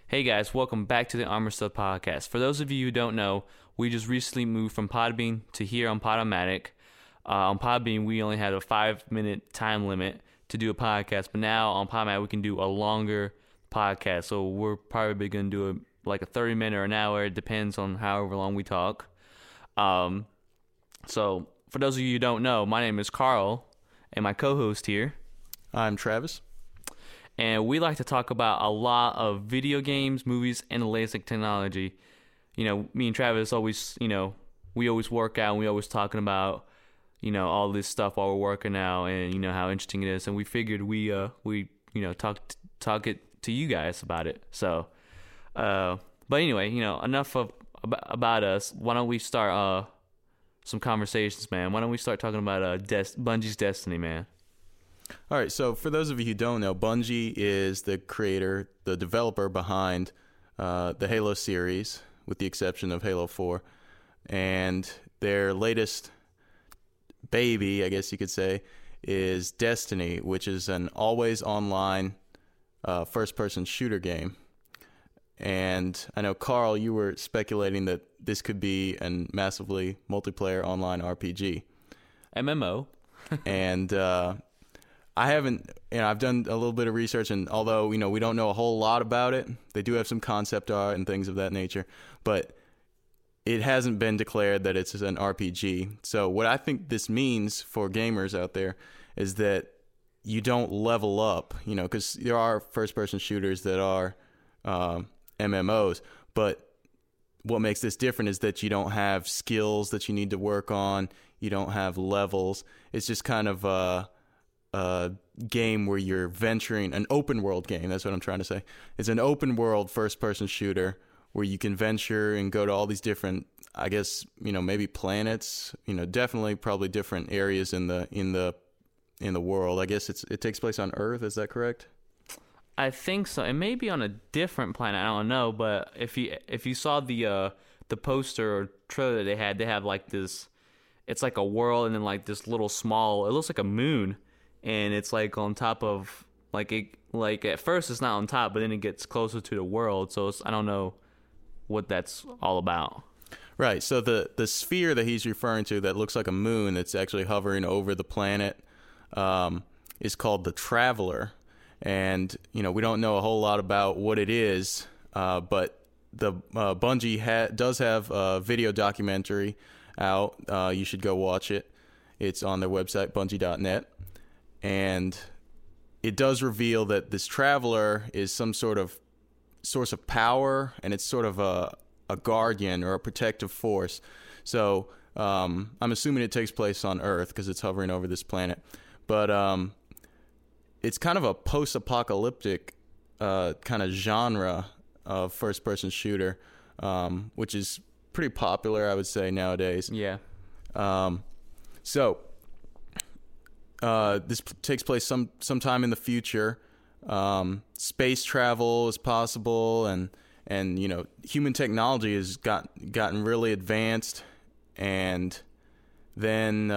Hey guys, welcome back to the Armor Stuff Podcast. For those of you who don't know, we just recently moved from Podbean to here on Podomatic. On Podbean, we only had a 5-minute time limit to do a podcast, but now on Podomatic, we can do a longer podcast. So we're probably going to do like a 30-minute or an hour. It depends on however long we talk. So for those of you who don't know, my name is Carl, and my co-host here. I'm Travis. And we like to talk about a lot of video games, movies, and the latest technology. You know, me and Travis always, we always work out and we always talking about, all this stuff while we're working out and, how interesting it is. And we figured we talk it to you guys about it. So, but anyway, enough about us. Why don't we start some conversations, man? Why don't we start talking about Bungie's Destiny, man? All right, so for those of you who don't know, Bungie is the creator, the developer behind the Halo series, with the exception of Halo 4. And their latest baby, I guess you could say, is Destiny, which is an always online first-person shooter game. And I know, Carl, you were speculating that this could be a massively multiplayer online RPG. MMO. And I haven't, I've done a little bit of research, and although, we don't know a whole lot about it, they do have some concept art and things of that nature, but it hasn't been declared that it's an RPG. So what I think this means for gamers out there is that you don't level up, because there are first-person shooters that are MMOs, but what makes this different is that you don't have skills that you need to work on, you don't have levels. It's just kind of a game where you're venturing, an open world game, that's what I'm trying to say. It's an open world first person shooter where you can venture and go to all these different, I guess, maybe planets, definitely probably different areas in the world. I guess it takes place on Earth, is that correct? I think so. It may be on a different planet, I don't know, but if you saw the poster or trailer they have like this, it's like a world and then like this little small, it looks like a moon. And it's like on top of like at first it's not on top, but then it gets closer to the world. So I don't know what that's all about. Right. So the sphere that he's referring to that looks like a moon that's actually hovering over the planet is called the Traveler. And we don't know a whole lot about what it is, but the Bungie does have a video documentary out. You should go watch it. It's on their website, bungie.net. And it does reveal that this Traveler is some sort of source of power, and it's sort of a guardian or a protective force. So I'm assuming it takes place on Earth because it's hovering over this planet. But it's kind of a post-apocalyptic kind of genre of first-person shooter, which is pretty popular, I would say, nowadays. Yeah. So this takes place sometime in the future. Space travel is possible, and human technology has gotten really advanced, and then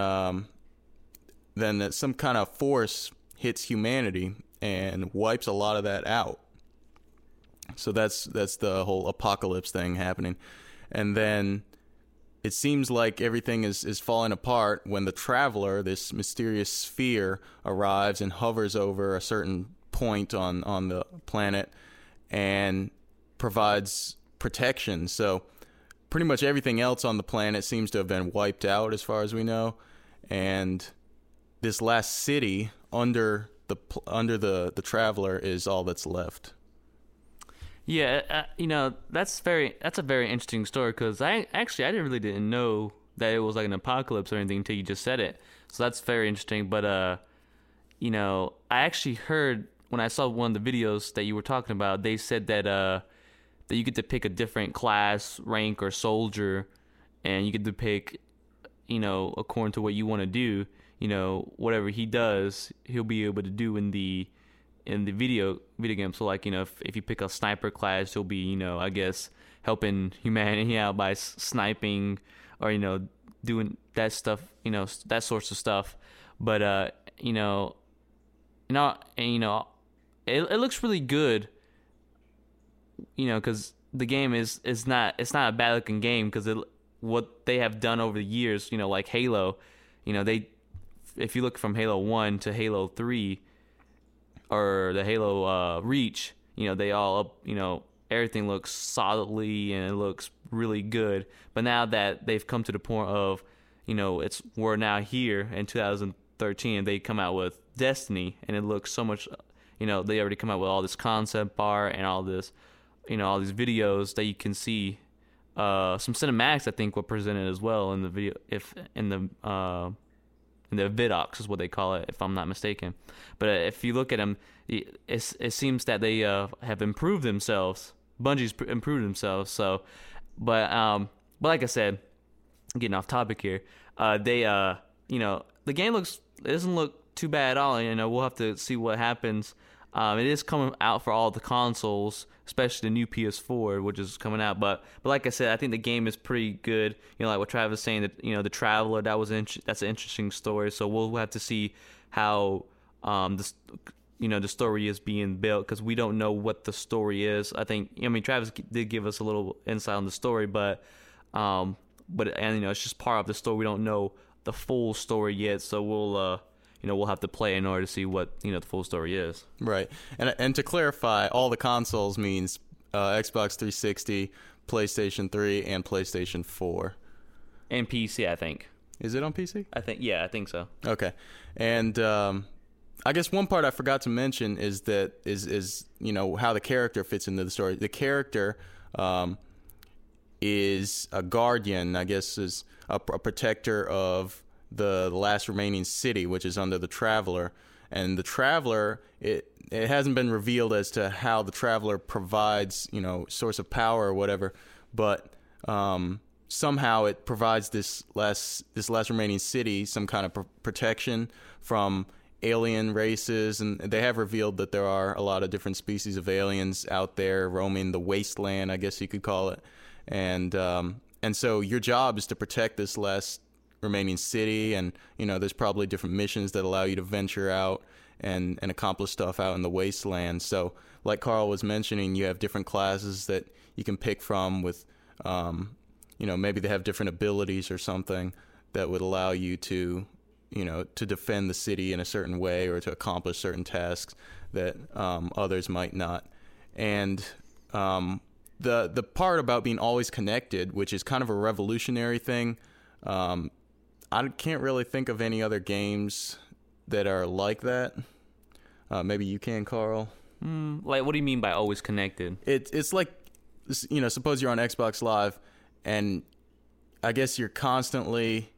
some kind of force hits humanity and wipes a lot of that out. So that's the whole apocalypse thing happening, and then it seems like everything is falling apart when the Traveler, this mysterious sphere, arrives and hovers over a certain point on the planet and provides protection. So pretty much everything else on the planet seems to have been wiped out as far as we know. And this last city under the Traveler is all that's left. Yeah, that's a very interesting story because I didn't know that it was like an apocalypse or anything until you just said it. So that's very interesting. But I actually heard when I saw one of the videos that you were talking about, they said that you get to pick a different class, rank, or soldier, and you get to pick, according to what you want to do. Whatever he does, he'll be able to do in the video game. So like, if you pick a sniper class, he'll be, I guess helping humanity out by sniping or, doing that stuff, that sorts of stuff. But, it looks really good. because the game is not, it's not a bad looking game, because what they have done over the years, like Halo, if you look from Halo 1 to Halo 3 or the Halo Reach, they all everything looks solidly and it looks really good. But now that they've come to the point of, we're now here in 2013, they come out with Destiny, and it looks so much, they already come out with all this concept art and all this, all these videos that you can see. Some cinematics, I think, were presented as well in the video, in the vidocs is what they call it, if I'm not mistaken. But if you look at them, it seems that they have improved themselves. Bungie's improved themselves. So, but like I said, getting off topic here, the game it doesn't look too bad at all. We'll have to see what happens. It is coming out for all the consoles, especially the new PS4, which is coming out. But like I said, I think the game is pretty good. Like what Travis was saying, that the Traveler, that's an interesting story. So we'll have to see how the story is being built, because we don't know what the story is. Travis did give us a little insight on the story, but it's just part of the story. We don't know the full story yet, so we'll have to play in order to see what the full story is. Right. And to clarify, all the consoles means Xbox 360, PlayStation 3, and PlayStation 4. And PC, I think. Is it on PC? I think so. Okay. And I guess one part I forgot to mention is how the character fits into the story. The character is a guardian, I guess, is a protector of the last remaining city, which is under the Traveler. And the Traveler, it hasn't been revealed as to how the Traveler provides, source of power or whatever, but somehow it provides this last remaining city some kind of protection from alien races. And they have revealed that there are a lot of different species of aliens out there roaming the wasteland, I guess you could call it. And so your job is to protect this last remaining city, and there's probably different missions that allow you to venture out and accomplish stuff out in the wasteland. So like Carl was mentioning, you have different classes that you can pick from with maybe they have different abilities or something that would allow you to to defend the city in a certain way, or to accomplish certain tasks that others might not. And the part about being always connected, which is kind of a revolutionary thing, I can't really think of any other games that are like that. Maybe you can, Carl. Like, what do you mean by always connected? It's like, suppose you're on Xbox Live, and I guess you're constantly.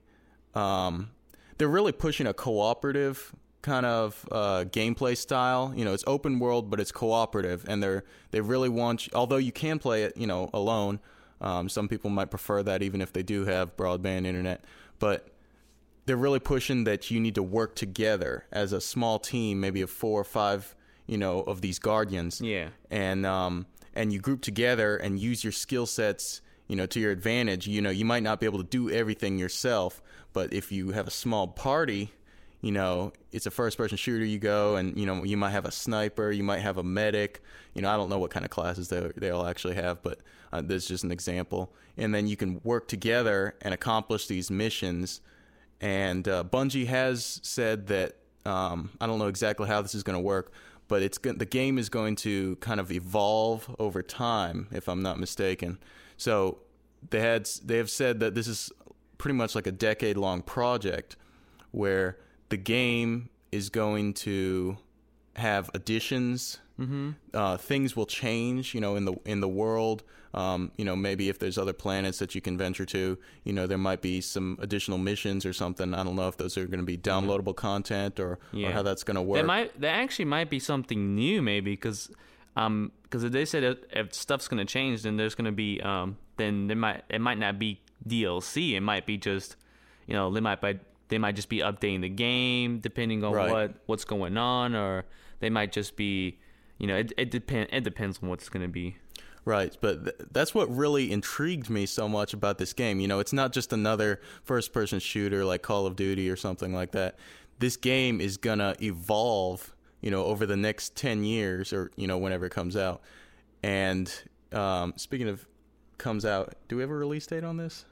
They're really pushing a cooperative kind of gameplay style. It's open world, but it's cooperative, and they really want you, although you can play it, alone. Some people might prefer that, even if they do have broadband internet, but they're really pushing that you need to work together as a small team, maybe of 4 or 5, of these guardians. Yeah. And you group together and use your skill sets, to your advantage. You might not be able to do everything yourself, but if you have a small party, it's a first-person shooter, you go, and, you might have a sniper, you might have a medic. I don't know what kind of classes they all actually have, but this is just an example. And then you can work together and accomplish these missions. And Bungie has said that, I don't know exactly how this is going to work, but the game is going to kind of evolve over time, if I'm not mistaken. So they have said that this is pretty much like a decade-long project where the game is going to have additions. Mm-hmm. Things will change, in the world. Maybe if there's other planets that you can venture to, there might be some additional missions or something. I don't know if those are going to be downloadable content or how that's going to work. That actually might be something new, maybe, because they said if stuff's going to change, then there's going to be then it might not be DLC. It might be just they might just be updating the game depending on what's going on, or they might just be it depends on what's going to be. Right, but that's what really intrigued me so much about this game. It's not just another first-person shooter like Call of Duty or something like that. This game is gonna evolve, over the next 10 years or, whenever it comes out. And speaking of comes out, do we have a release date on this?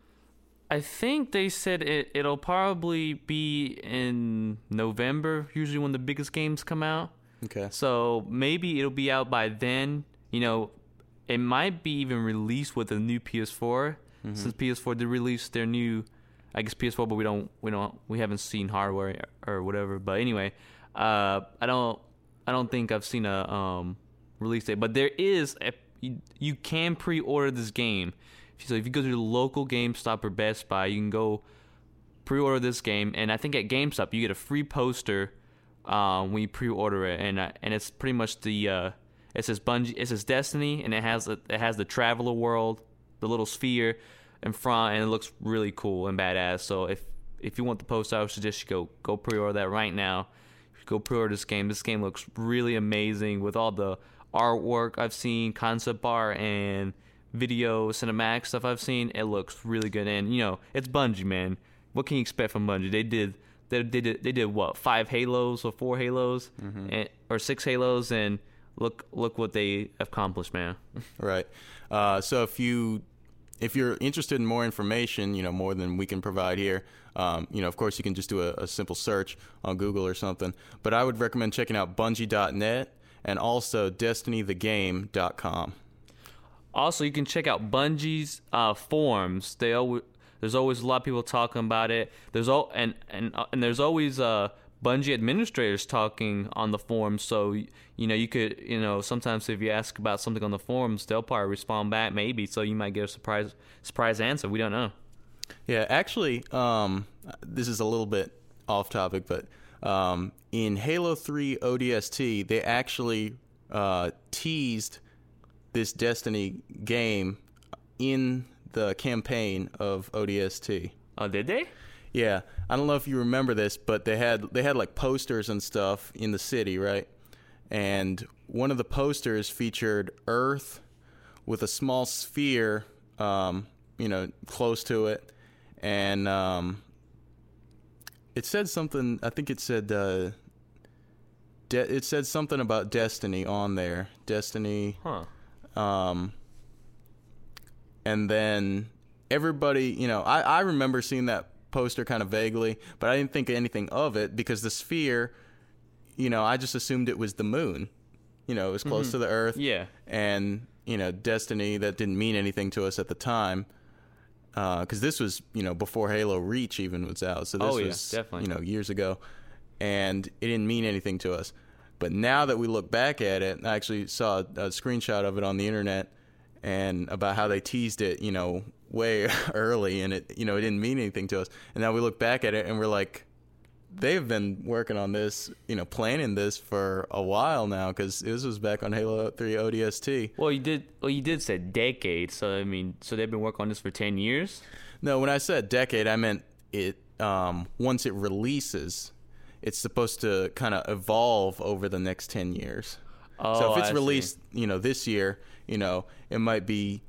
I think they said it'll probably be in November, usually when the biggest games come out. Okay. So maybe it'll be out by then. You know, it might be even released with a new PS4, since PS4 did release their new, I guess PS4, but we haven't seen hardware or whatever. But anyway, I don't think I've seen a release date. But there is you can pre-order this game. So if you go to the local GameStop or Best Buy, you can go pre-order this game, and I think at GameStop you get a free poster when you pre-order it, and it's pretty much it says Bungie, it says Destiny, and it has the Traveler World, the little sphere in front, and it looks really cool and badass. So if you want the poster, I would suggest you go pre-order that right now. Go pre-order this game. This game looks really amazing with all the artwork I've seen, concept art, and video cinematic stuff I've seen. It looks really good, and you know it's Bungie, man. What can you expect from Bungie? They did what, 5 Halos or 4 Halos, or 6 Halos, and look what they accomplished, man. Right. So if you're interested in more information, you know, more than we can provide here, you know, of course you can just do a simple search on Google or something. But I would recommend checking out Bungie.net and also DestinyTheGame.com. Also, you can check out Bungie's forums. There's always a lot of people talking about it. There's there's always Bungie administrators talking on the forums. So you know you could sometimes if you ask about something on the forums, they'll probably respond back maybe. So you might get a surprise answer. We don't know. Yeah, actually, this is a little bit off topic, but in Halo 3 ODST, they actually teased this Destiny game in the campaign of ODST. Oh, did they? Yeah, I don't know if you remember this, but they had like posters and stuff in the city, right? And one of the posters featured Earth with a small sphere, close to it, and it said something. I think it said it said something about Destiny on there. Destiny. Huh. And then everybody, I remember seeing that poster kind of vaguely, but I didn't think anything of it because the sphere, I just assumed it was the moon. It was close to the Earth. Yeah. And, Destiny, that didn't mean anything to us at the time. Because this was, before Halo Reach even was out. So this was, definitely. Years ago. And it didn't mean anything to us. But now that we look back at it, I actually saw a screenshot of it on the internet and about how they teased it, way early, and it didn't mean anything to us. And now we look back at it and we're like, they've been working on this, planning this for a while now, because this was back on Halo 3 ODST. Well, you did say decade, so so they've been working on this for 10 years? No, when I said decade, I meant it once it releases, it's supposed to kind of evolve over the next 10 years. Oh, so if it's I released, see. This year, it might be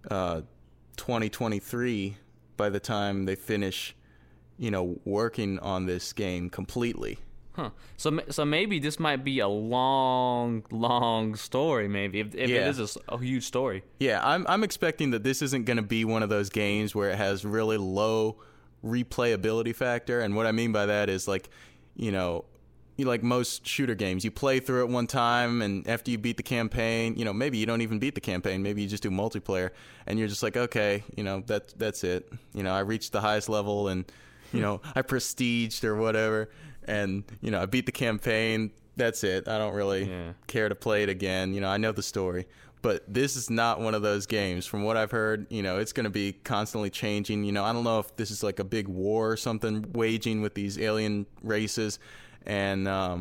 2023 by the time they finish, working on this game completely. Huh. So maybe this might be a long story, maybe, if it is a huge story. Yeah, I'm expecting that this isn't going to be one of those games where it has really low replayability factor. And what I mean by that is like, like most shooter games, you play through it one time, and after you beat the campaign, maybe you don't even beat the campaign, maybe you just do multiplayer, and you're just like, okay, that's it. I reached the highest level, and I prestiged or whatever, and I beat the campaign. That's it. I don't really care to play it again. I know the story. But this is not one of those games. From what I've heard, it's going to be constantly changing. I don't know if this is like a big war or something waging with these alien races, and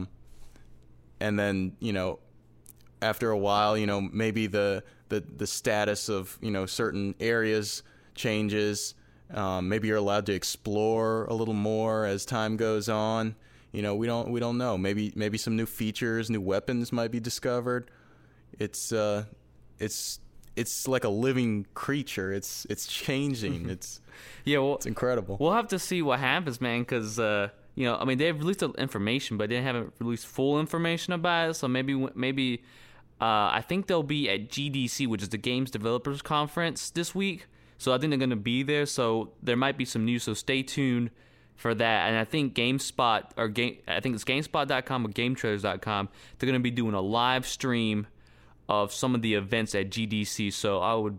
then after a while, maybe the status of certain areas changes. Maybe you're allowed to explore a little more as time goes on. We don't know. Maybe some new features, new weapons might be discovered. It's like a living creature. It's changing. It's it's incredible. We'll have to see what happens, man, because they've released the information, but they haven't released full information about it. So maybe I think they'll be at GDC, which is the Games Developers Conference this week. So I think they're going to be there. So there might be some news. So stay tuned for that. And I think GameSpot I think it's GameSpot.com or GameTrailers.com. They're going to be doing a live stream of some of the events at GDC. So I would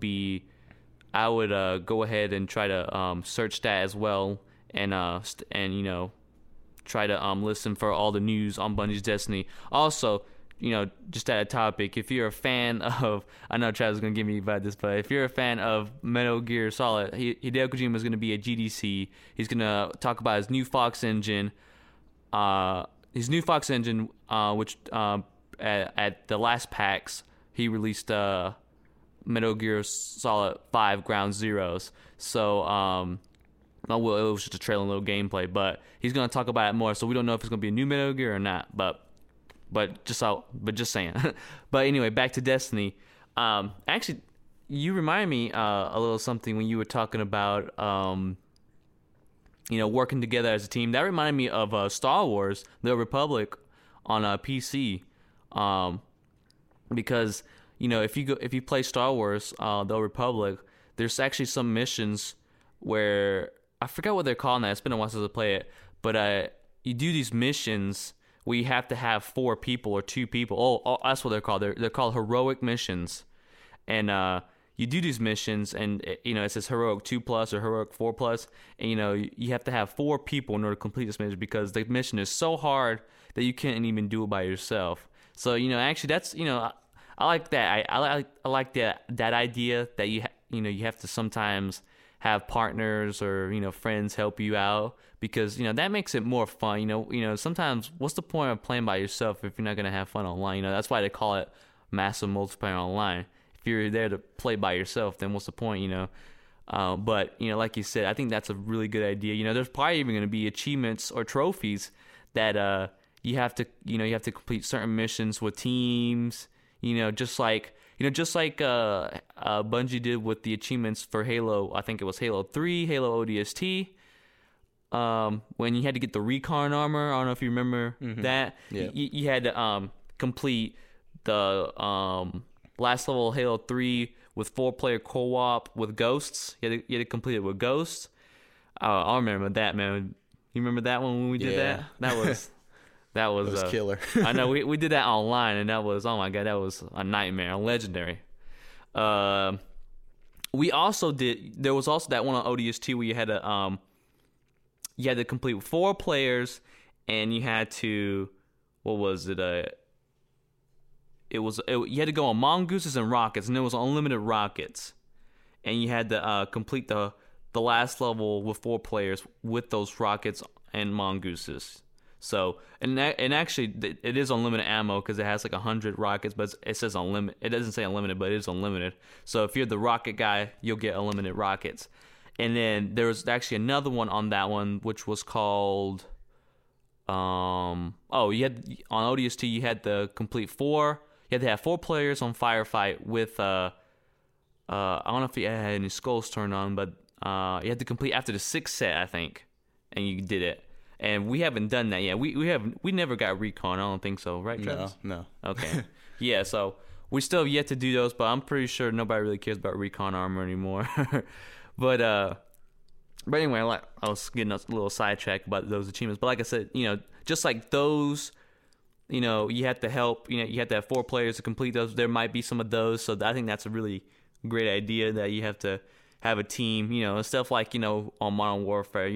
go ahead and try to search that as well, and try to listen for all the news on Bungie's Destiny. Also, just at a topic, if you're a fan of, I know Travis is going to give me about this, but if you're a fan of Metal Gear Solid, Hideo Kojima is going to be at GDC. He's going to talk about his new Fox engine, which at the last PAX, he released Metal Gear Solid 5 Ground Zeroes. So, it was just a trailing little gameplay, but he's going to talk about it more, so we don't know if it's going to be a new Metal Gear or not, but just saying. But anyway, back to Destiny. Actually, you reminded me a little something when you were talking about working together as a team. That reminded me of Star Wars: The Republic on PC, because if you play Star Wars: The Republic, there's actually some missions where I forgot what they're called now. It's been a while since I played it, but you do these missions where you have to have 4 people or 2 people. Oh, that's what they're called. They're called heroic missions, and you do these missions, and it says heroic 2+ or heroic 4+, and you have to have 4 people in order to complete this mission because the mission is so hard that you can't even do it by yourself. So actually that's I like that. I like that idea that you have to sometimes have partners or friends help you out, because that makes it more fun. Sometimes what's the point of playing by yourself if you're not gonna have fun online? That's why they call it massive multiplayer online. If you're there to play by yourself, then what's the point? But like you said, I think that's a really good idea. There's probably even gonna be achievements or trophies that you have to complete certain missions with teams. Just like Bungie did with the achievements for Halo. I think it was Halo 3, Halo ODST. When you had to get the recon armor, I don't know if you remember that. Yeah. You had to complete the last level of Halo 3 with 4-player co-op with ghosts. You had to complete it with ghosts. I remember that, man. You remember that one when we did that? That was killer. I know we did that online, and that was, oh my god, that was a nightmare, legendary. We also there was also that one on ODS2 where you had to complete 4 players, and you had to, what was it? You had to go on mongooses and rockets, and there was unlimited rockets, and you had to complete the last level with 4 players with those rockets and mongooses. So, and actually, it is unlimited ammo because it has like 100 rockets, but it says unlimited. It doesn't say unlimited, but it is unlimited. So if you're the rocket guy, you'll get unlimited rockets. And then there was actually another one on that one, which was called, you had on ODST, you had to complete 4. You had to have 4 players on Firefight with I don't know if you had any skulls turned on, but you had to complete after the 6th set, I think, and you did it. And we haven't done that yet. We never got recon. I don't think so, right, Travis? No. Okay. Yeah, so we still have yet to do those, but I'm pretty sure nobody really cares about recon armor anymore. But anyway, I was getting a little sidetracked about those achievements. But like I said, just like those, you have to help. You have to have 4 players to complete those. There might be some of those, so I think that's a really great idea that you have to have a team. Stuff like on Modern Warfare.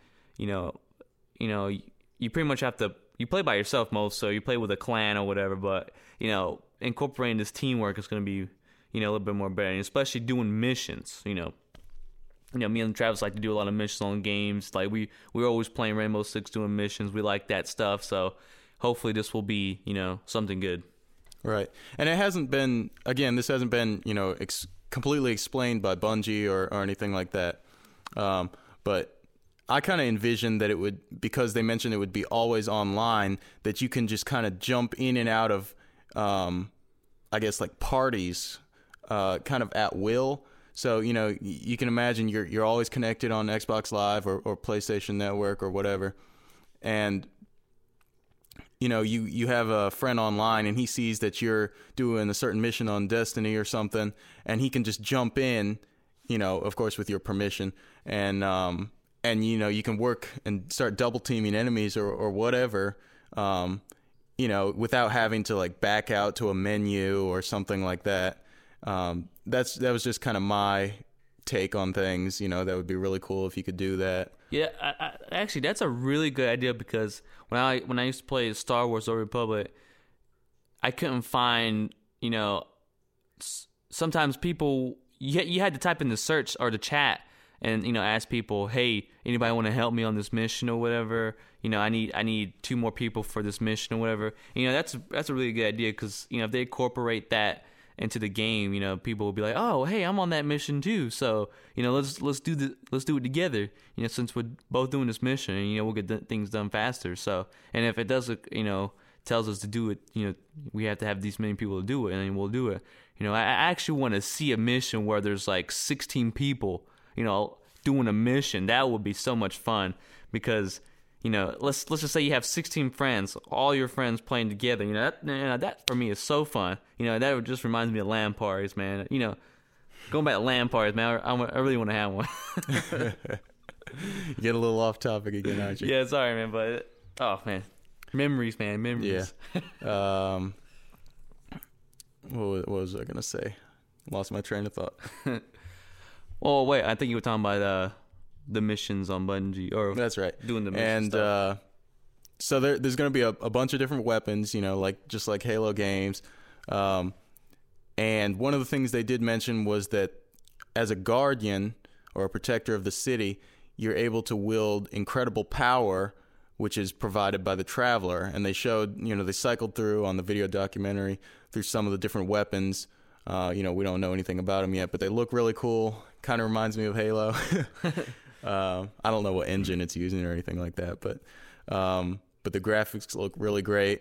You pretty much have to, you play by yourself most, so you play with a clan or whatever, but, incorporating this teamwork is going to be, a little bit more better, and especially doing missions, me and Travis like to do a lot of missions on games. Like, we're always playing Rainbow Six doing missions. We like that stuff, so hopefully this will be, something good. Right. And this hasn't been, completely explained by Bungie or anything like that, but I kind of envisioned that it would, because they mentioned it would be always online, that you can just kind of jump in and out of, I guess, like parties, kind of at will. So, you can imagine you're always connected on Xbox Live or PlayStation Network or whatever. And you know, you have a friend online and he sees that you're doing a certain mission on Destiny or something, and he can just jump in, you know, of course with your permission, and you know, you can work and start double teaming enemies or whatever, you know, without having to like back out to a menu or something like that. That was just kind of my take on things. You know, that would be really cool if you could do that. Yeah, actually, that's a really good idea, because when I used to play Star Wars: The Old Republic, I couldn't find, you know, sometimes people, you had to type in the search or the chat and, you know, ask people, hey, anybody want to help me on this mission or whatever? You know, I need 2 more people for this mission or whatever. You know, that's a really good idea, because, you know, if they incorporate that into the game, you know, people will be like, oh, hey, I'm on that mission too, so, you know, let's do it together, you know, since we're both doing this mission, and, you know, we'll get things done faster. So, and if it does, you know, tells us to do it, you know, we have to have these many people to do it, and then we'll do it. You know, I actually want to see a mission where there's like 16 people, you know, doing a mission. That would be so much fun, because, you know, let's just say you have 16 friends, all your friends playing together. You know, that for me is so fun. You know, that just reminds me of LAN parties, man. You know, going back to LAN parties, man, I really want to have one. You get a little off topic again, aren't you? Yeah, sorry, man, but oh man, memories, man, memories. Yeah. What was I gonna say? Lost my train of thought. Well, wait, I think you were talking about the missions on Bungie, or that's right, doing the mission and stuff. So there's going to be a bunch of different weapons, you know, like just like Halo games, and one of the things they did mention was that as a guardian or a protector of the city, you're able to wield incredible power, which is provided by the Traveler. And they showed, you know, they cycled through on the video documentary through some of the different weapons. You know, we don't know anything about them yet, but they look really cool. Kind of reminds me of Halo. I don't know what engine it's using or anything like that, but the graphics look really great.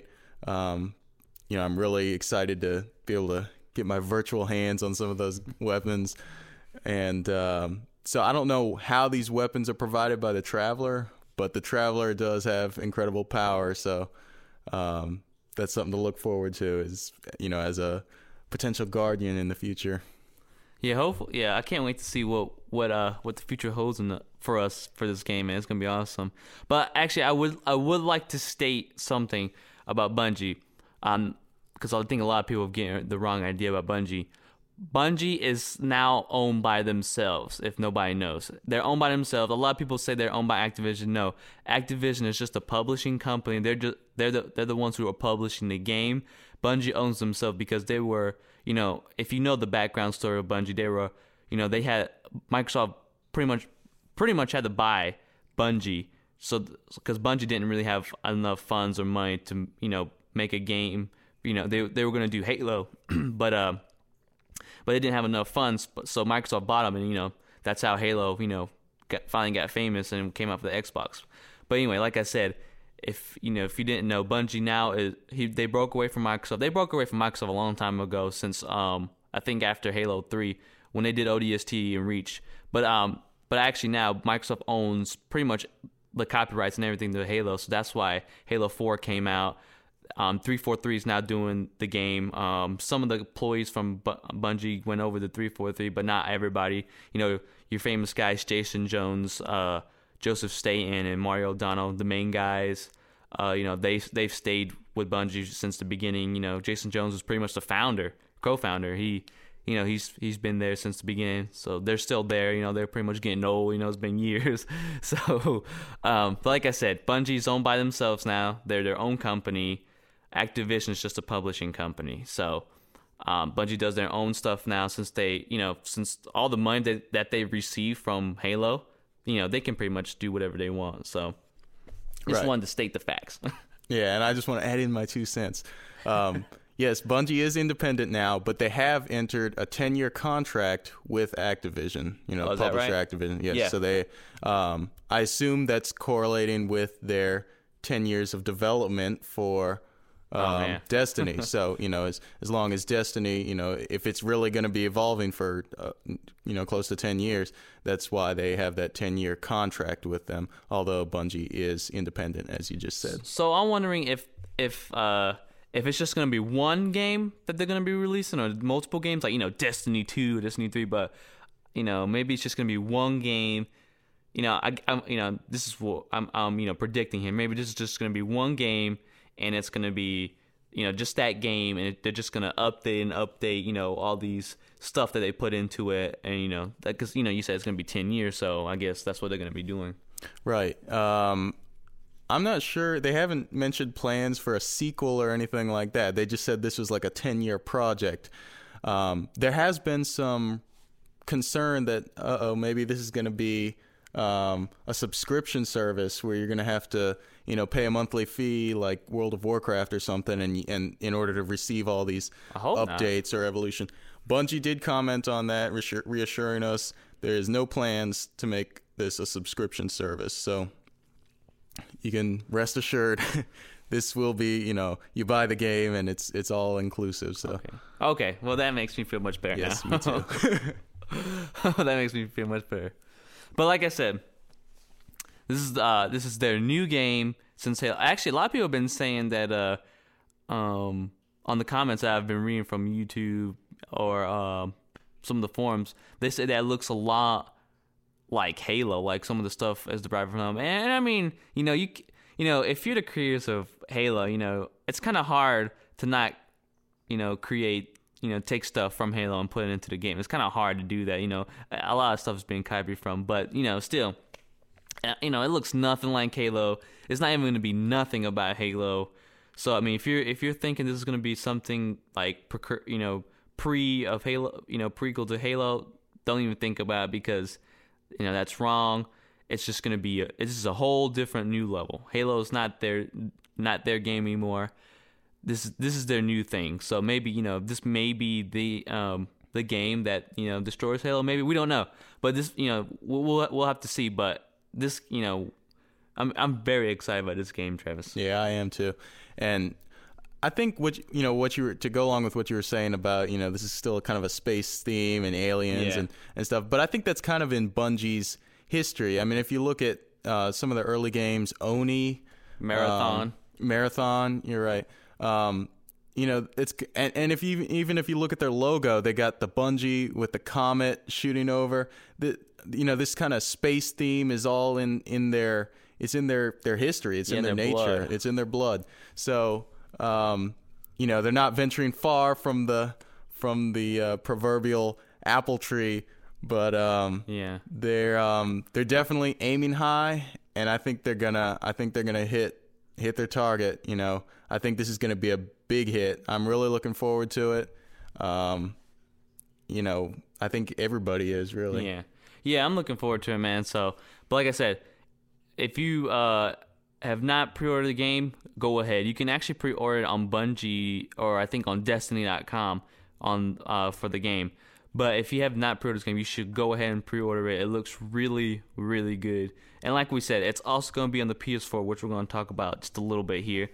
You know, I'm really excited to be able to get my virtual hands on some of those weapons. And so I don't know how these weapons are provided by the Traveler, but the Traveler does have incredible power. So that's something to look forward to, is, you know, as a potential guardian in the future. Yeah, hopefully. Yeah, I can't wait to see what the future holds for us for this game, man. It's gonna be awesome. But actually, I would like to state something about Bungie, because I think a lot of people are getting the wrong idea about Bungie. Bungie is now owned by themselves. If nobody knows, they're owned by themselves. A lot of people say they're owned by Activision. No, Activision is just a publishing company. They're the ones who are publishing the game. Bungie owns themselves because they were, you know, if you know the background story of Bungie, they were, you know, they had Microsoft pretty much had to buy Bungie, so because Bungie didn't really have enough funds or money to, you know, make a game. You know, they were going to do Halo, but they didn't have enough funds, so Microsoft bought them, and, you know, that's how Halo, you know, finally got famous and came out for the Xbox. But anyway, like I said, if you didn't know, Bungie now they broke away from Microsoft. They broke away from Microsoft a long time ago, since I think after Halo 3, when they did ODST and Reach. But actually now Microsoft owns pretty much the copyrights and everything to Halo, so that's why Halo 4 came out. 343 is now doing the game. Some of the employees from Bungie went over to 343, but not everybody. You know, your famous guys, Jason Jones, Joseph Staten, and Mario O'Donnell, the main guys. You know, they've stayed with Bungie since the beginning. You know, Jason Jones was pretty much the co-founder. He's been there since the beginning, so they're still there. You know, they're pretty much getting old. You know, it's been years. So, but like I said, Bungie's owned by themselves now. They're their own company. Activision is just a publishing company. So, Bungie does their own stuff now, since since all the money that they receive from Halo, you know, they can pretty much do whatever they want. So, just wanted to state the facts. Yeah, and I just want to add in my 2 cents. Yes, Bungie is independent now, but they have entered a 10-year contract with Activision, you know, publisher right? Activision. Yes, yeah. So they, I assume that's correlating with their 10 years of development for man. Destiny. So, as long as Destiny, if it's really going to be evolving for, close to 10 years, that's why they have that 10-year contract with them, although Bungie is independent, as you just said. So I'm wondering if it's just going to be one game that they're going to be releasing, or multiple games, like, Destiny 2, Destiny 3, but, maybe it's just going to be one game. I'm this is what I'm predicting here. Maybe this is just going to be one game, and it's going to be, just that game, and they're just going to update, all these stuff that they put into it, and, because, you said it's going to be 10 years, so I guess that's what they're going to be doing. Right. I'm not sure. They haven't mentioned plans for a sequel or anything like that. They just said this was like a 10-year project. There has been some concern that, maybe this is going to be a subscription service where you're going to have to, pay a monthly fee like World of Warcraft or something, and in order to receive all these updates or evolution. Bungie did comment on that, reassuring us there is no plans to make this a subscription service. So you can rest assured this will be, you buy the game and it's all inclusive. So okay. Well, that makes me feel much better. Yes, now. Me too. That makes me feel much better. But like I said, this is their new game since Halo. Actually, a lot of people have been saying that on the comments that I've been reading from YouTube or some of the forums, they say that it looks a lot like Halo, like some of the stuff is derived from them. And I mean, if you're the creators of Halo, it's kind of hard to not, create, take stuff from Halo and put it into the game. It's kind of hard to do that. A lot of stuff is being copied from, but still, it looks nothing like Halo. It's not even going to be nothing about Halo. So I mean, if you're thinking this is going to be something like pre of Halo, prequel to Halo, don't even think about it, because that's wrong. It's just going to be it's just a whole different new level. Halo is not their game anymore. This is their new thing. So maybe this may be the game that destroys Halo. Maybe, we don't know. But this we'll have to see. But this I'm very excited about this game, Travis. Yeah, I am too. And I think what you were, to go along with what you were saying about this is still kind of a space theme and aliens and stuff. But I think that's kind of in Bungie's history. I mean, if you look at some of the early games, Oni, Marathon, you're right. It's and if you even if you look at their logo, they got the Bungie with the comet shooting over. This kind of space theme is all in their history. It's in their nature. Blood. It's in their blood. So they're not venturing far from the proverbial apple tree, but they're definitely aiming high, and I think they're gonna hit their target. I think this is gonna be a big hit. I'm really looking forward to it. I think everybody is really. Yeah, I'm looking forward to it, man. So, but like I said, if you have not pre-ordered the game, go ahead. You can actually pre-order it on Bungie, or I think on Destiny.com for the game. But if you have not pre-ordered this game, you should go ahead and pre-order it. It looks really, really good. And like we said, it's also going to be on the PS4, which we're going to talk about just a little bit here.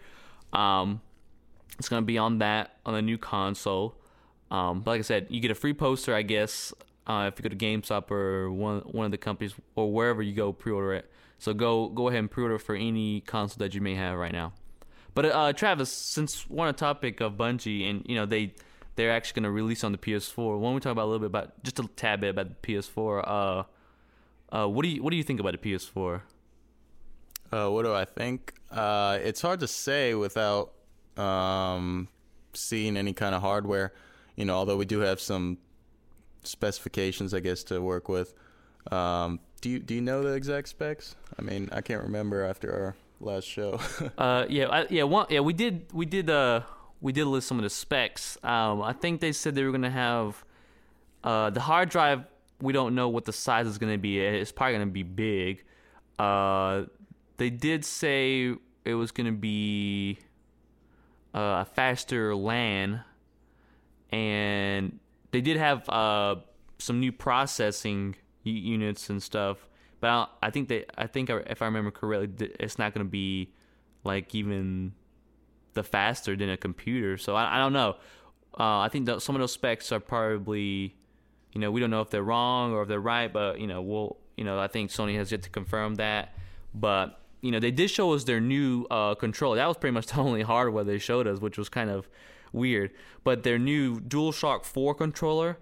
It's going to be on the new console. But like I said, you get a free poster, I guess, if you go to GameStop or one of the companies, or wherever you go pre-order it. So go ahead and pre-order for any console that you may have right now. But Travis, since we're on a topic of Bungie, and they're actually going to release on the PS4, why don't we talk about a little bit about, just a tad bit about the PS4? What do you think about the PS4? What do I think? It's hard to say without seeing any kind of hardware. Although we do have some specifications, I guess, to work with. Do you know the exact specs? I mean, I can't remember after our last show. We did list some of the specs. I think they said they were gonna have the hard drive. We don't know what the size is gonna be. It's probably gonna be big. They did say it was gonna be a faster LAN, and they did have some new processing units and stuff, but I think if I remember correctly, it's not going to be like even the faster than a computer. So I don't know. I think some of those specs are probably, we don't know if they're wrong or if they're right, but I think Sony has yet to confirm that. But they did show us their new controller. That was pretty much the only hardware they showed us, which was kind of weird. But their new DualShock 4 controller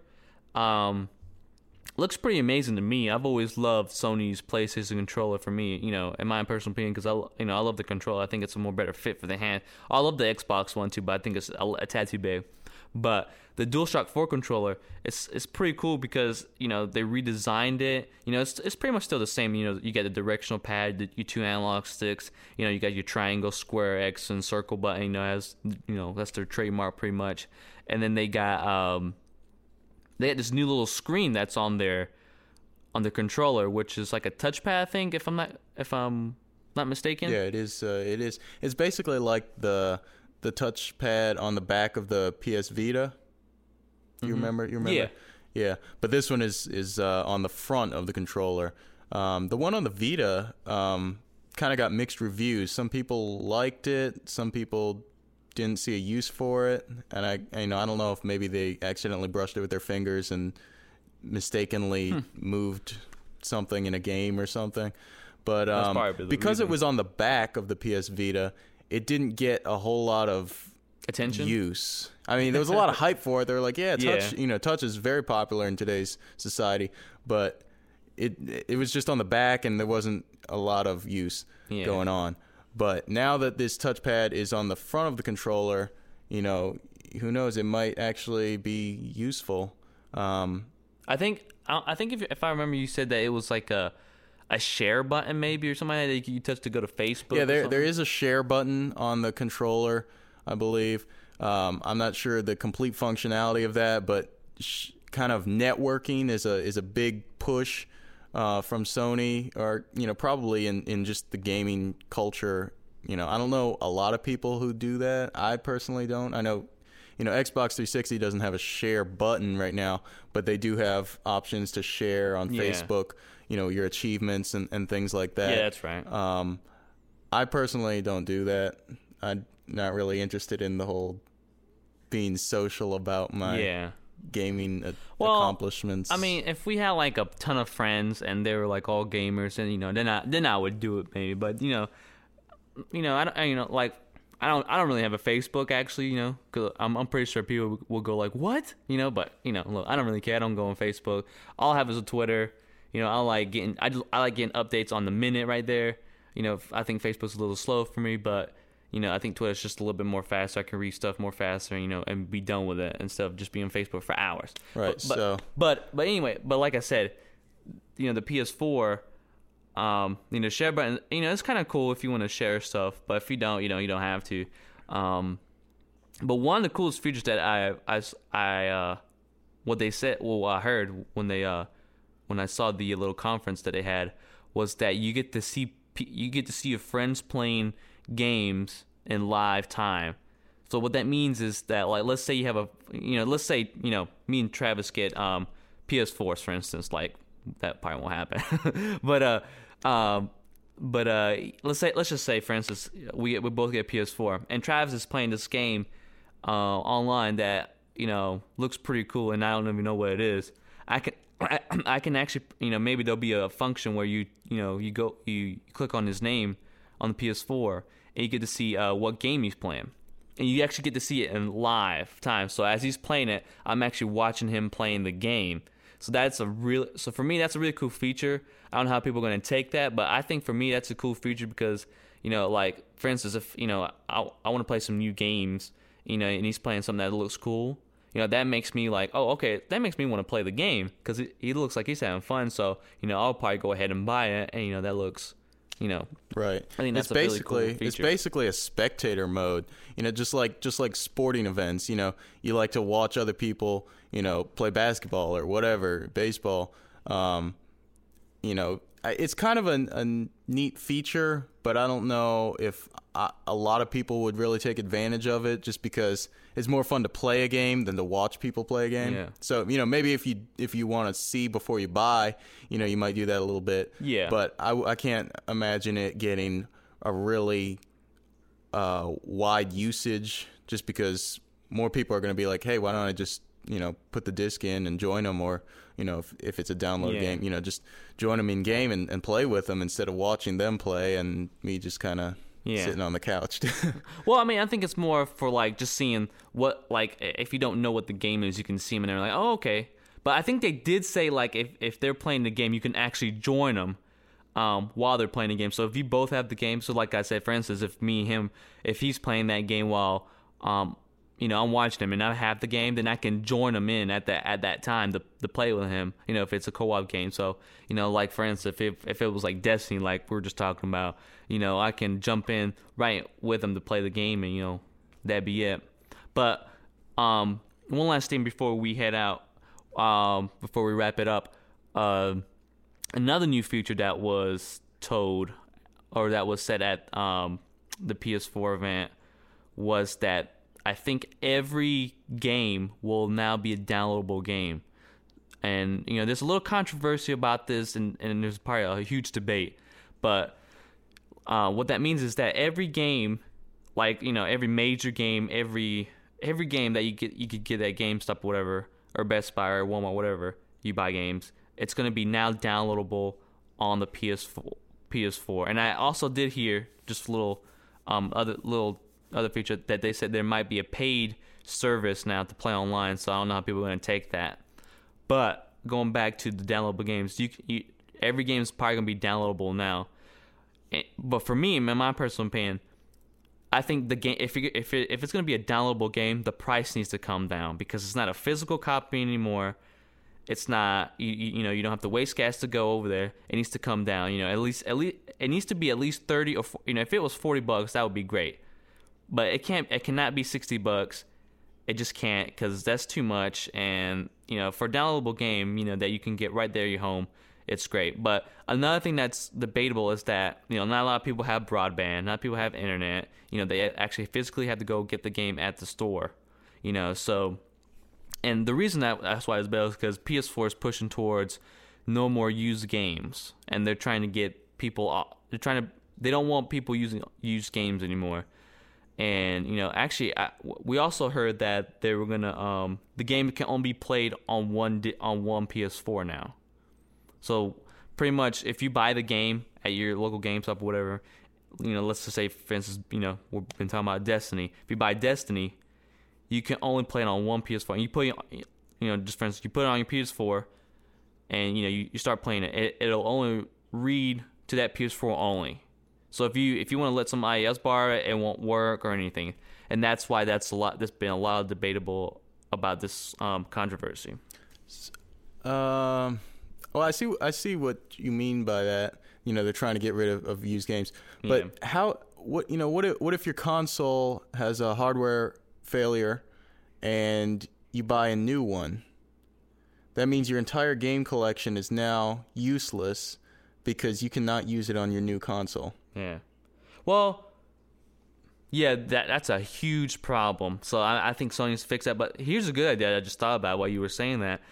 looks pretty amazing to me. I've always loved Sony's PlayStation controller. For me, in my personal opinion, because I love the controller. I think it's a more better fit for the hand. I love the Xbox one too, but I think it's a tad too big. But the DualShock 4 controller, it's pretty cool because they redesigned it. It's pretty much still the same. You get the directional pad, your 2 analog sticks. You got your triangle, square, X, and circle button. As that's their trademark pretty much. And then they got this new little screen that's on the controller, which is like a touchpad, I think, if I'm not mistaken. Yeah, it is. It's basically like the touchpad on the back of the PS Vita. You remember? Yeah. But this one is on the front of the controller. The one on the Vita kind of got mixed reviews. Some people liked it. Some people didn't see a use for it. And I don't know if maybe they accidentally brushed it with their fingers and mistakenly moved something in a game or something. But because it was on the back of the PS Vita, it didn't get a whole lot of attention use. I mean, there was a lot of hype for it. They were like, touch is very popular in today's society, but it was just on the back and there wasn't a lot of use going on. But now that this touchpad is on the front of the controller, who knows, it might actually be useful. I think if I remember, you said that it was like a share button maybe or something that you touch to go to Facebook. Yeah, there is a share button on the controller, I believe. I'm not sure the complete functionality of that, but kind of networking is a big push from Sony, or probably in just the gaming culture. I don't know a lot of people who do that. I personally don't. I know Xbox 360 doesn't have a share button right now, but they do have options to share on Facebook, your achievements and things like that. Yeah, that's right. I personally don't do that. I'm not really interested in the whole being social about my gaming accomplishments. I mean, if we had like a ton of friends and they were like all gamers, and then I would do it maybe. But I don't really have a Facebook actually, because I'm pretty sure people will go like, what? But look, I don't really care. I don't go on Facebook. All I have is a Twitter. I like getting updates on the minute right there. I think Facebook's a little slow for me, but I think Twitter's just a little bit more fast. So I can read stuff more faster, and be done with it instead of just being on Facebook for hours. Right. But anyway, like I said, the PS4. Share button, it's kind of cool if you want to share stuff, but if you don't, you don't have to. But one of the coolest features that I heard when I saw the little conference that they had was that you get to see your friends playing games in live time. So what that means is that, like, let's say you have me and Travis get PS4s, for instance, like. That probably won't happen, but let's just say, for instance, we both get PS4, and Travis is playing this game online that looks pretty cool, and I don't even know what it is. I can actually maybe there'll be a function where you click on his name on the PS4, and you get to see what game he's playing, and you actually get to see it in live time. So as he's playing it, I'm actually watching him playing the game. So for me, that's a really cool feature. I don't know how people are going to take that, but I think for me, that's a cool feature because, like, for instance, if, I want to play some new games, and he's playing something that looks cool, that makes me like, oh, okay, that makes me want to play the game because he looks like he's having fun. So, I'll probably go ahead and buy it, and, that looks, Right. I think that's a really cool feature. It's basically a spectator mode. Just like sporting events. You like to watch other people, play basketball or whatever, baseball. It's kind of a neat feature, but I don't know if a lot of people would really take advantage of it, just because it's more fun to play a game than to watch people play a game. Yeah. So maybe if you want to see before you buy, you might do that a little bit. Yeah. But I can't imagine it getting a really wide usage, just because more people are going to be like, hey, why don't I just, put the disc in and join them, or, if it's a download game, just join them in game and play with them instead of watching them play and me just kind of sitting on the couch. Well, I mean, I think it's more for like just seeing what, like, if you don't know what the game is, you can see them and they're like, oh, okay. But I think they did say, like, if they're playing the game, you can actually join them while they're playing the game. So if you both have the game, so like I said, for instance, if he's playing that game while I'm watching him and I have the game, then I can join him in at that time to play with him, if it's a co-op game. So, like for instance, if it was like Destiny, like we were just talking about, I can jump in right with him to play the game and, that'd be it. But one last thing before we head out, before we wrap it up, another new feature that was told, or that was said at the PS4 event, was that I think every game will now be a downloadable game. And, there's a little controversy about this, and there's probably a huge debate. But what that means is that every game, like, every major game, every game that you could get at GameStop or whatever, or Best Buy or Walmart, whatever, you buy games, it's going to be now downloadable on the PS4. And I also did hear just a little other feature that they said there might be a paid service now to play online, so I don't know how people are going to take that. But going back to the downloadable games, every game is probably going to be downloadable now. But for me, in my personal opinion, I think the game, if it's going to be a downloadable game, the price needs to come down, because it's not a physical copy anymore. It's not, you don't have to waste gas to go over there. It needs to come down. At least it needs to be at least 30 or if it was $40, that would be great. But it cannot be $60. It just can't, because that's too much. And for a downloadable game, that you can get right there at your home, it's great. But another thing that's debatable is that not a lot of people have broadband, not a lot of people have internet. They actually physically have to go get the game at the store. So, and the reason that's why it's better is because PS4 is pushing towards no more used games, and they're trying to get people. They don't want people using used games anymore. And actually, we also heard that they were gonna the game can only be played on one PS4 now. So pretty much, if you buy the game at your local GameStop or whatever, let's just say, for instance, we've been talking about Destiny. If you buy Destiny, you can only play it on one PS4. And you put just for instance, you put it on your PS4, and you start playing it. It'll only read to that PS4 only. So if you want to let somebody else borrow it, it won't work or anything. And that's why there's been a lot of debatable about this controversy. Well, I see what you mean by that. They're trying to get rid of used games. But what if your console has a hardware failure and you buy a new one? That means your entire game collection is now useless because you cannot use it on your new console. Yeah. Well, yeah, that's a huge problem. So I think Sony needs to fix that. But here's a good idea I just thought about while you were saying that.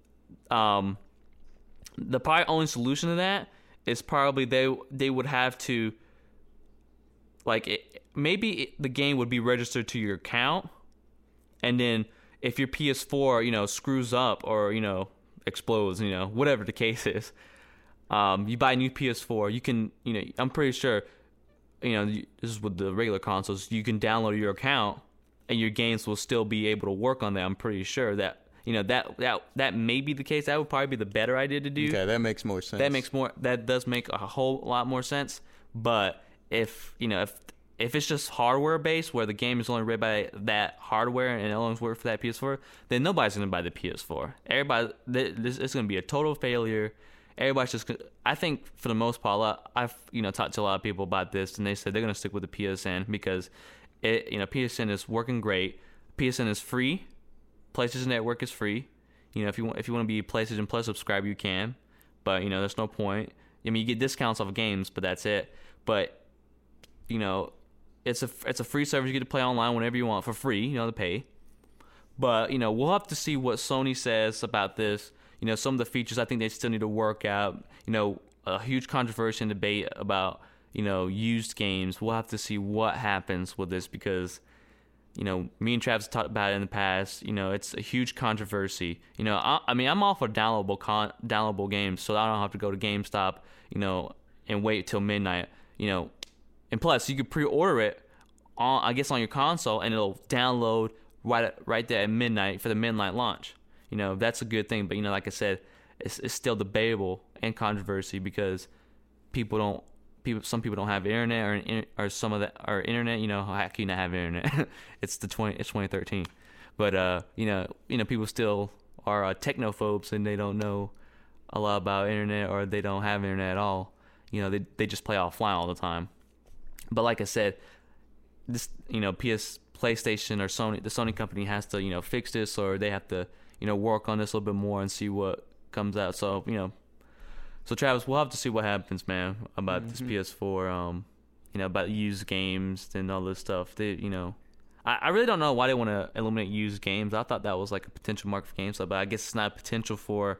The probably only solution to that is probably they would have to, like, maybe the game would be registered to your account, and then if your PS4 screws up or explodes, whatever the case is, you buy a new PS4, you can I'm pretty sure this is with the regular consoles, you can download your account and your games will still be able to work on that. I'm pretty sure that that may be the case. That would probably be the better idea to do. Okay, that makes more sense. That does make a whole lot more sense. But if it's just hardware based, where the game is only read by that hardware and it only works for that PS4, then nobody's gonna buy the PS4. Everybody, it's gonna be a total failure. Everybody's just. I think for the most part, I've talked to a lot of people about this, and they said they're gonna stick with the PSN because PSN is working great. PSN is free. PlayStation Network is free. If you want to be a PlayStation Plus subscriber, you can, but there's no point. I mean, you get discounts off of games, but that's it. But it's a free service. You get to play online whenever you want for free. To pay. But we'll have to see what Sony says about this. Some of the features I think they still need to work out. A huge controversy and debate about used games. We'll have to see what happens with this because, me and Travis talked about it in the past. It's a huge controversy. I'm all for downloadable games, so I don't have to go to GameStop, and wait till midnight. And plus you could pre-order it on your console, and it'll download right there at midnight for the midnight launch. That's a good thing. But like I said, it's still debatable and controversy because some people don't have internet or some of our internet. How can you not have internet? It's 2013. But people still are technophobes and they don't know a lot about internet, or they don't have internet at all. They just play offline all the time. But like I said, this PlayStation or the Sony company has to fix this, or they have to work on this a little bit more and see what comes out. So so Travis, we'll have to see what happens, man, about this PS4. About used games and all this stuff. I really don't know why they want to eliminate used games. I thought that was like a potential market for GameStop, but I guess it's not a potential for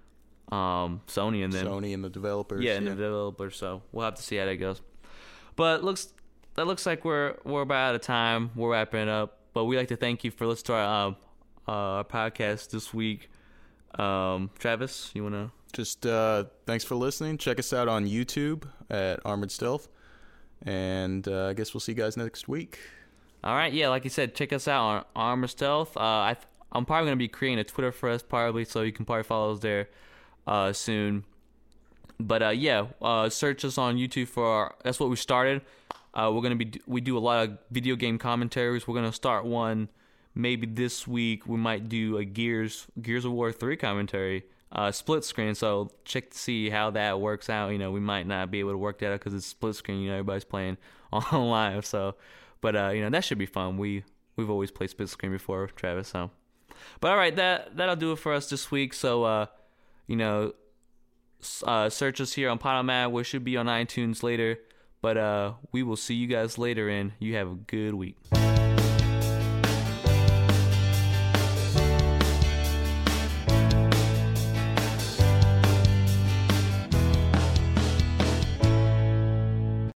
Sony and them. Sony and the developers. Yeah, and the developers. So we'll have to see how that goes. But that looks like we're about out of time. We're wrapping it up. But we'd like to thank you for listening to our podcast this week. Travis, you want to? Just thanks for listening. Check us out on YouTube at Armored Stealth. And I guess we'll see you guys next week. All right. Yeah, like you said, check us out on Armored Stealth. I'm probably going to be creating a Twitter for us, probably, so you can probably follow us there soon. But search us on YouTube that's what we started. We do a lot of video game commentaries. We're gonna start one maybe this week. We might do a Gears of War 3 commentary, split screen. So check to see how that works out. We might not be able to work that out because it's split screen. Everybody's playing on live. So, but that should be fun. We've always played split screen before, Travis. So, but all right, that'll do it for us this week. So, search us here on Podomatic. We should be on iTunes later. But we will see you guys later, and you have a good week.